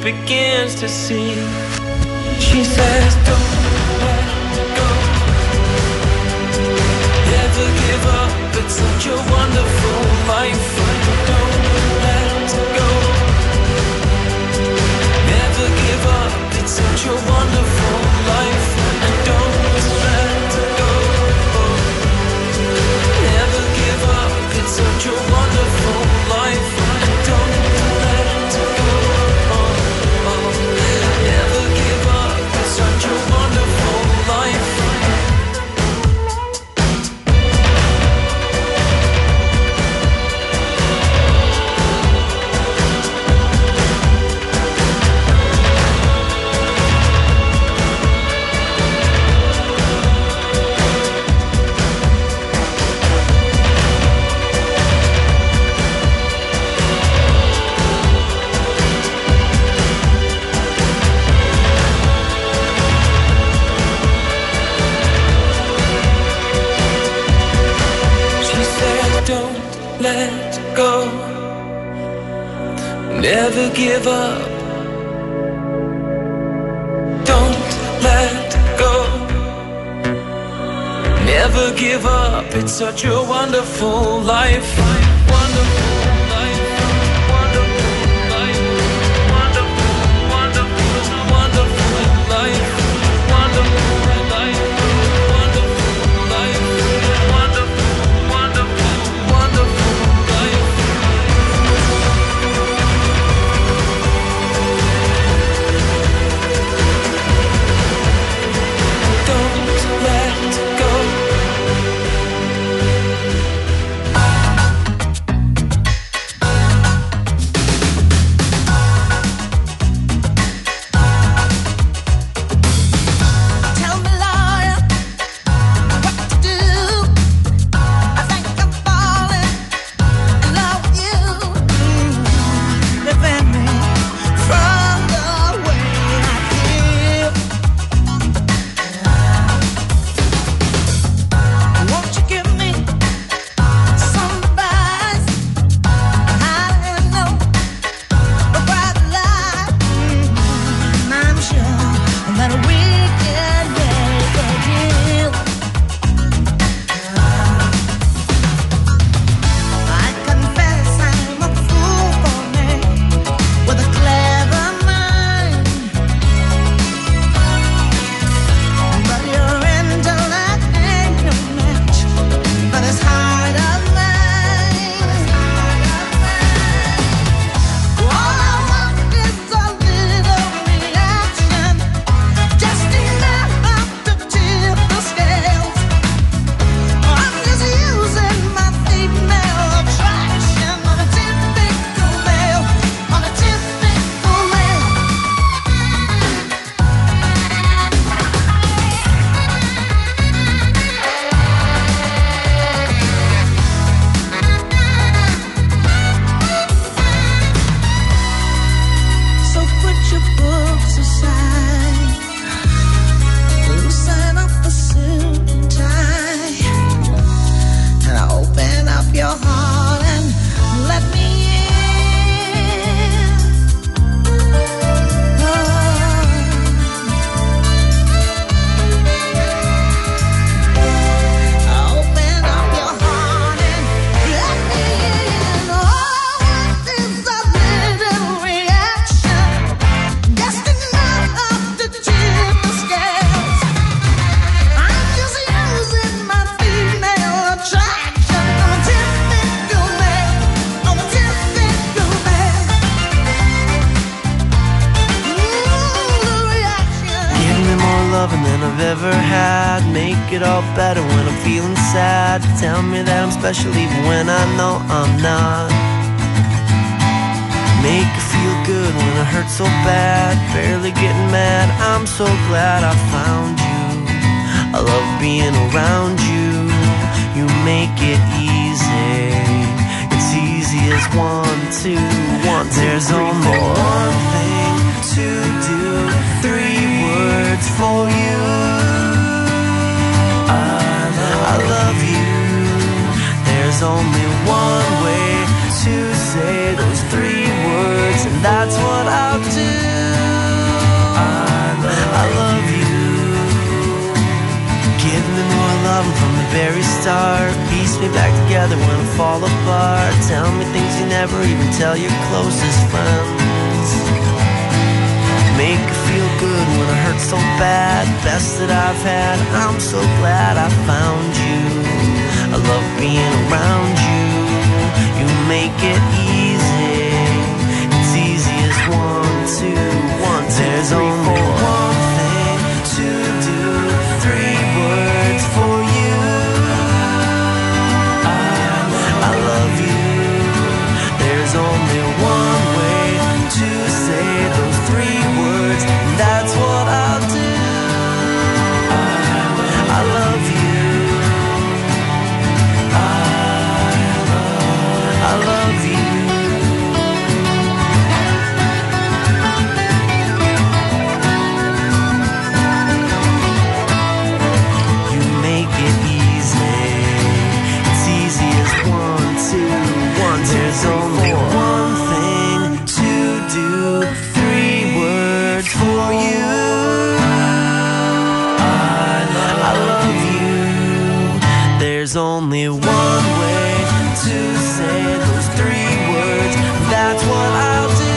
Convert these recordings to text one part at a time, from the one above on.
begins to see. She says, don't let go, never give up, it's such a wonderful life. Don't let go, never give up, it's such a wonderful life. And don't let go, never give up, it's such a wonderful life. And don't let go, never give up, it's such a wonderful life. Let go, never give up. Don't let go, never give up. It's such a wonderful life. Wonderful life, wonderful life, wonderful, wonderful, wonderful life, wonderful life, wonderful life, wonderful, wonderful, wonderful. It all better when I'm feeling sad. Tell me that I'm special even when I know I'm not. Make it feel good when it hurts so bad. Barely getting mad, I'm so glad I found you. I love being around you. You make it easy. It's easy as 1, 2, 1, 2, there's 3, only 4. One thing to do, 3 words for you. I love you. There's only one way to say those 3 words, and that's what I'll do. I love you. Give me more love from the very start. Piece me back together when I fall apart. Tell me things you never even tell your closest friends. Make me feel good when I hurt so bad. Best that I've had, I'm so glad I found you. I love being around you. You make it easy. It's easy as 1, 2, 1, 2, there's only one thing to do. 3 words for you. I love you. There's only one way to say those 3 words. That's what I'll do. I love you. I love you. You make it easy. It's easy as 1, 2, 1, 2. There's only one thing to do. 3 words for you. I love you. There's only one way to say those 3 words. That's what I'll do.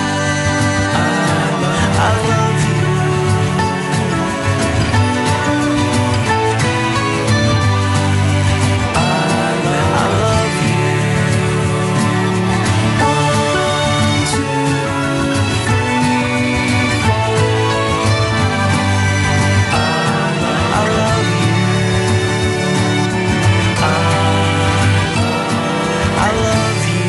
I love you. I love you. 1, 2, 3, 4. I love you. I love you.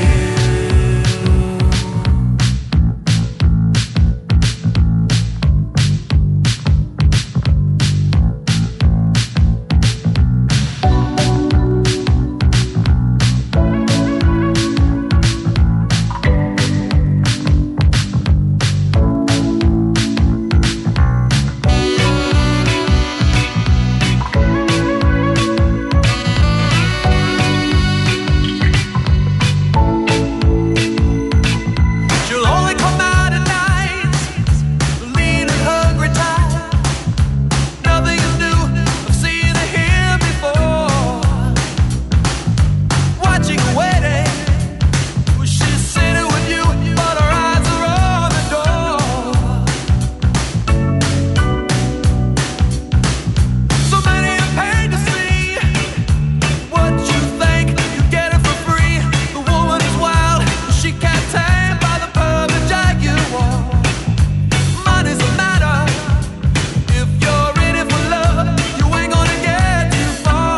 She'll only come out at night, lean and hungry, tired. Nothing is new, I've seen her here before. Watching her waiting, she's sitting with you, but her eyes are on the door. So many are paid to see what you think, you get it for free. The woman is wild, she can't tame by the perfect jaguar. Money's a matter, if you're in it for love, you ain't gonna get too far.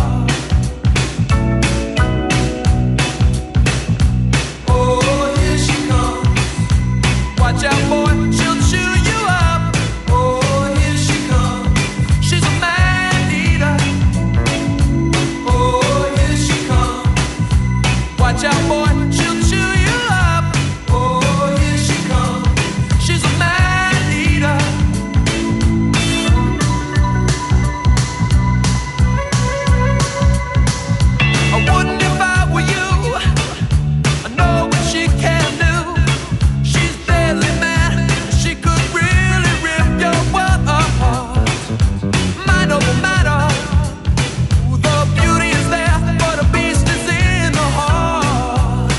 Oh, here she comes. Watch out, boy, she'll chew you up. Oh, here she comes. She's a man-eater. Oh, here she comes. Watch out, boy, she'll chew you up. Oh, here she comes. She's a man-eater. I wouldn't if I were you. I know what she can do. She's deadly mad. She could really rip your world apart. Mind over matter. The beauty is there, but a beast is in the heart.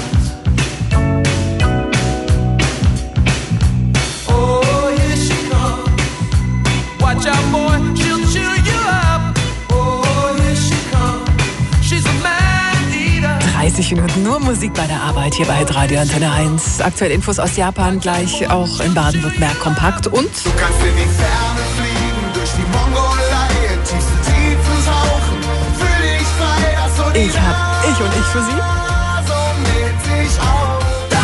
Oh, here she comes. Watch out, boy, she'll chew you up. Oh, here she comes. She's a man-eater. 30 Minuten nur Musik bei der Arbeit hier bei Radio Antenne 1. Aktuell Infos aus Japan, gleich auch in Baden-Württemberg kompakt. Und Du kannst in die Ferne fliegen, durch die Mongolei, tiefste Tiefen tauchen, fühl dich frei, das so ich hab ich und ich für Sie. so mit sich auf.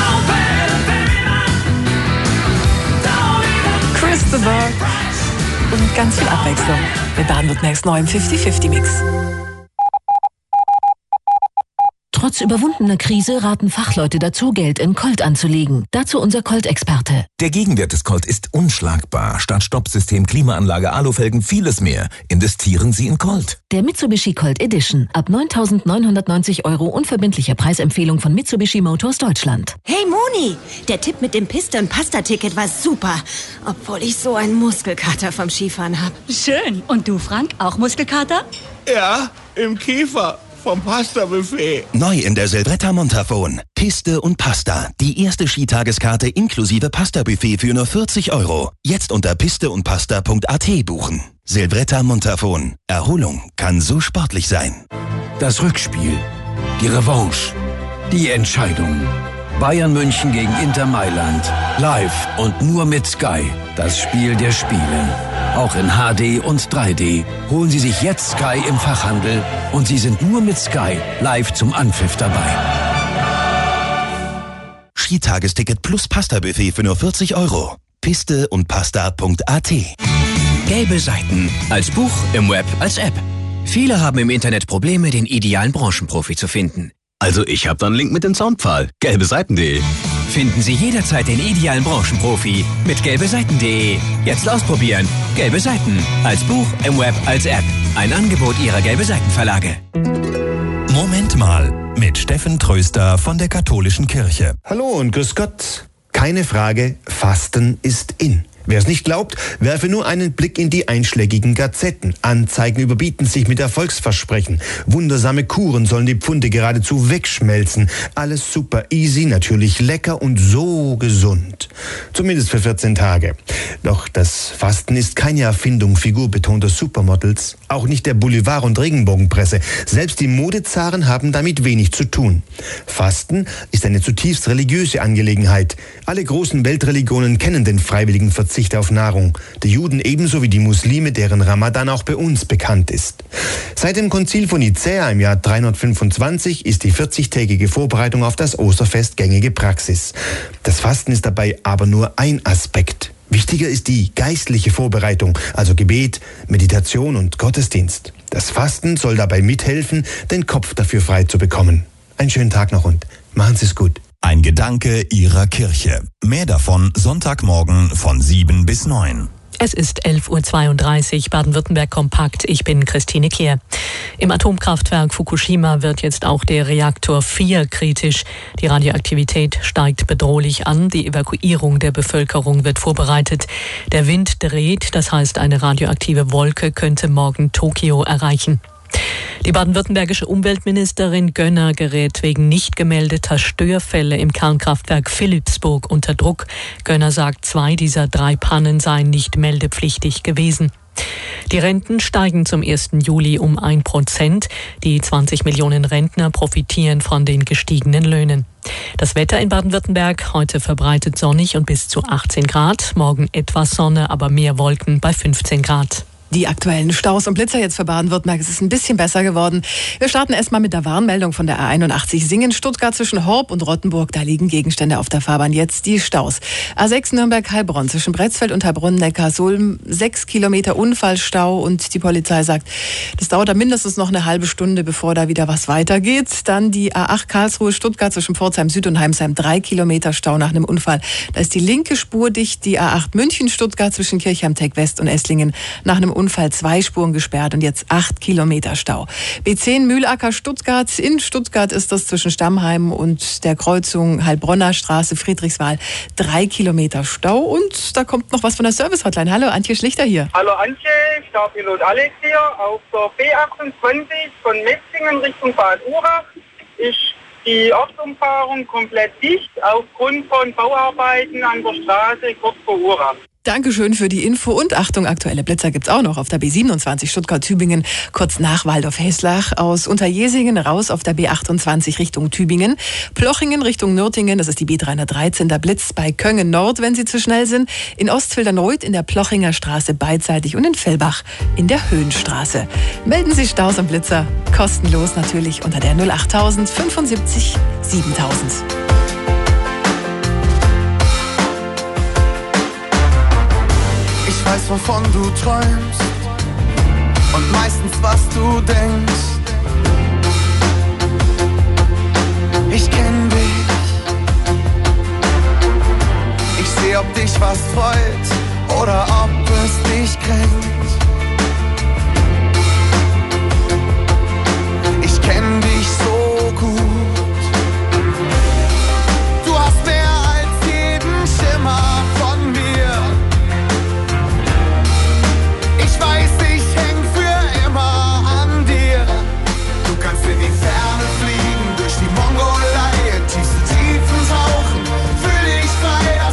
Christopher und ganz viel Abwechslung. Mit Baden-Württembergs neuem 50-50-Mix. Trotz überwundener Krise raten Fachleute dazu, Geld in Colt anzulegen. Dazu unser Colt-Experte. Der Gegenwert des Colt ist unschlagbar. Statt Stoppsystem, Klimaanlage, Alufelgen, vieles mehr. Investieren Sie in Colt. Der Mitsubishi Colt Edition. Ab 9.990 € unverbindliche Preisempfehlung von Mitsubishi Motors Deutschland. Hey Moni, der Tipp mit dem Piste- und Pasta-Ticket war super. Obwohl ich so einen Muskelkater vom Skifahren habe. Schön. Und du, Frank, auch Muskelkater? Ja, im Kiefer vom Pasta-Buffet. Neu in der Silvretta Montafon. Piste und Pasta. Die erste Skitageskarte inklusive Pasta-Buffet für nur 40 €. Jetzt unter pisteundpasta.at buchen. Silvretta Montafon. Erholung kann so sportlich sein. Das Rückspiel. Die Revanche. Die Entscheidung. Bayern München gegen Inter Mailand. Live und nur mit Sky. Das Spiel der Spiele. Auch in HD und 3D. Holen Sie sich jetzt Sky im Fachhandel und Sie sind nur mit Sky live zum Anpfiff dabei. Skitagesticket plus Pasta-Buffet für nur 40 €. Pisteundpasta.at. Gelbe Seiten. Als Buch, im Web, als App. Viele haben im Internet Probleme, den idealen Branchenprofi zu finden. Also ich habe da einen Link mit dem Zaunpfahl. gelbeseiten.de. Finden Sie jederzeit den idealen Branchenprofi mit gelbeseiten.de. Jetzt ausprobieren. Gelbe Seiten. Als Buch, im Web, als App. Ein Angebot Ihrer Gelbe Seiten Verlage. Moment mal mit Steffen Tröster von der Katholischen Kirche. Hallo und grüß Gott. Keine Frage, Fasten ist in. Wer es nicht glaubt, werfe nur einen Blick in die einschlägigen Gazetten. Anzeigen überbieten sich mit Erfolgsversprechen. Wundersame Kuren sollen die Pfunde geradezu wegschmelzen. Alles super easy, natürlich lecker und so gesund. Zumindest für 14 Tage. Doch das Fasten ist keine Erfindung figurbetonter Supermodels. Auch nicht der Boulevard- und Regenbogenpresse. Selbst die Modezaren haben damit wenig zu tun. Fasten ist eine zutiefst religiöse Angelegenheit. Alle großen Weltreligionen kennen den freiwilligen Verzicht auf Nahrung. Die Juden ebenso wie die Muslime, deren Ramadan auch bei uns bekannt ist. Seit dem Konzil von Nicäa im Jahr 325 ist die 40-tägige Vorbereitung auf das Osterfest gängige Praxis. Das Fasten ist dabei aber nur ein Aspekt. Wichtiger ist die geistliche Vorbereitung, also Gebet, Meditation und Gottesdienst. Das Fasten soll dabei mithelfen, den Kopf dafür frei zu bekommen. Einen schönen Tag noch und machen Sie es gut. Ein Gedanke Ihrer Kirche. Mehr davon Sonntagmorgen von 7 bis 9. Es ist 11.32 Uhr, Baden-Württemberg kompakt. Ich bin Christine Kehr. Im Atomkraftwerk Fukushima wird jetzt auch der Reaktor 4 kritisch. Die Radioaktivität steigt bedrohlich an. Die Evakuierung der Bevölkerung wird vorbereitet. Der Wind dreht, das heißt, eine radioaktive Wolke könnte morgen Tokio erreichen. Die baden-württembergische Umweltministerin Gönner gerät wegen nicht gemeldeter Störfälle im Kernkraftwerk Philippsburg unter Druck. Gönner sagt, 2 dieser 3 Pannen seien nicht meldepflichtig gewesen. Die Renten steigen zum 1. Juli um 1%. Die 20 Millionen Rentner profitieren von den gestiegenen Löhnen. Das Wetter in Baden-Württemberg, heute verbreitet sonnig und bis zu 18 Grad. Morgen etwas Sonne, aber mehr Wolken bei 15 Grad. Die aktuellen Staus und Blitzer jetzt für Baden-Württemberg. Es ist ein bisschen besser geworden. Wir starten erstmal mit der Warnmeldung von der A81 Singen-Stuttgart zwischen Horb und Rottenburg. Da liegen Gegenstände auf der Fahrbahn. Jetzt die Staus. A6 Nürnberg-Heilbronn zwischen Bretzfeld und Heilbronn-Neckarsulm. 6 Kilometer Unfallstau und die Polizei sagt, das dauert da mindestens noch eine halbe Stunde, bevor da wieder was weitergeht. Dann die A8 Karlsruhe-Stuttgart zwischen Pforzheim Süd und Heimsheim. 3 Kilometer Stau nach einem Unfall. Da ist die linke Spur dicht. Die A8 München-Stuttgart zwischen Kirchheim-Tech-West und Esslingen nach einem Unfall 2 Spuren gesperrt und jetzt 8 Kilometer Stau. B10 Mühlacker-Stuttgart. In Stuttgart ist das zwischen Stammheim und der Kreuzung Heilbronner Straße, Friedrichswald. 3 Kilometer Stau und da kommt noch was von der Service-Hotline. Hallo, Antje Schlichter hier. Hallo Antje, Starpilot Alex hier. Auf der B28 von Metzingen Richtung Bad Urach ist die Ortsumfahrung komplett dicht aufgrund von Bauarbeiten an der Straße kurz vor Urach. Dankeschön für die Info und Achtung, aktuelle Blitzer gibt's auch noch auf der B27 Stuttgart-Tübingen, kurz nach Waldorf-Heslach, aus Unterjesingen raus auf der B28 Richtung Tübingen, Plochingen Richtung Nürtingen, das ist die B313, der Blitz bei Köngen Nord, wenn Sie zu schnell sind, in Ostfildernreuth in der Plochinger Straße beidseitig und in Fellbach in der Höhenstraße. Melden Sie Staus und Blitzer, kostenlos natürlich unter der 08000 75 7000. Ich weiß, wovon du träumst und meistens, was du denkst. was freut oder ob es dich kränkt. Ich kenn dich so gut. Du hast mehr als jeden Schimmer von mir. Ich weiß, ich häng für immer an dir. Du kannst in die Ferne fliegen, durch die Mongolei, in tiefste Tiefen tauchen. Fühl dich frei, das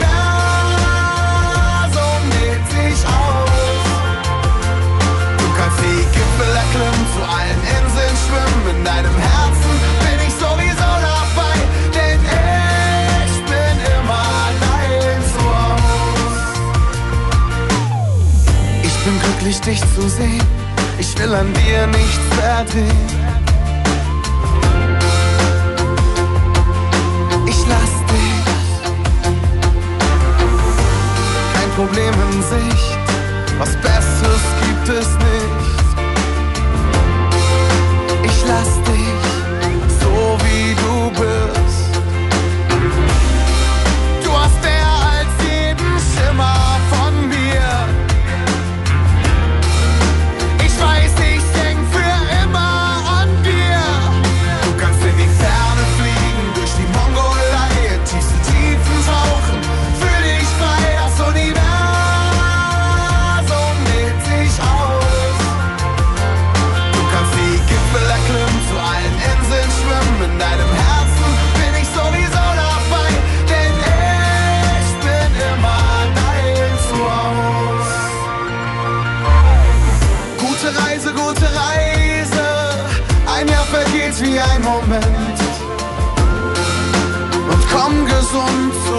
Universum dehnt sich aus. Du kannst die Gipfel erklimmen, zu allen Inseln schwimmen. In deinem Herzen bin ich sowieso dabei, denn ich bin immer dein Zuhause. Ich bin glücklich, dich zu sehen. Ich will an dir nichts verdrehen. Ich lass dich. Kein Problem in Sicht. Was Besseres gibt es nicht. Ich lass dich, so wie du bist. Du hast mehr als jeden Schimmer von mir. Ich weiß, ich häng für immer an dir. Du kannst in die Ferne fliegen, durch die Mongolei, in tiefste Tiefen tauchen. Fühl dich frei, das Universum dehnt sich aus. Du kannst die Gipfel erklimmen, zu allen Inseln schwimmen. In deinem Herzen bin ich sowieso dabei, denn ich bin immer dein Zuhause. Gute Reise, gute Reise. Ein Jahr vergeht wie ein Moment. Und komm gesund